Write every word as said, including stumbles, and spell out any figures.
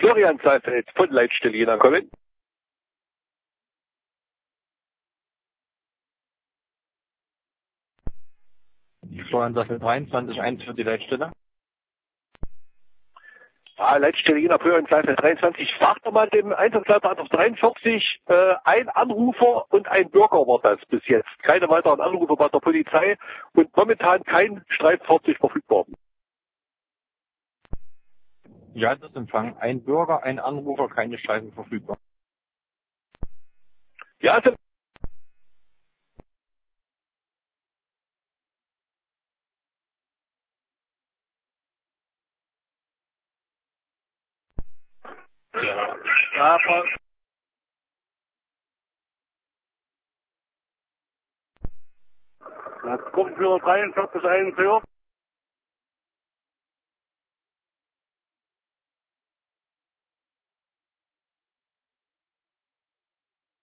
Florian Seifeld von Leitstelle Jena kommen. Florian Seifeld dreiundzwanzig eins für die Leitstelle. Ja, Leitstelle Jena, Florian Seifeld dreiundzwanzig. Frag doch mal dem Einsatzleiter auf dreiundvierzig, äh, ein Anrufer und ein Bürger war das bis jetzt. Keine weiteren Anrufe bei der Polizei und momentan kein Streitfahrzeug verfügbar. Ja, das Empfang. Ein Bürger, ein Anrufer, keine Streifen verfügbar. Ja, also ja, aber Das Gruppenführer dreiundvierzig eins, ja.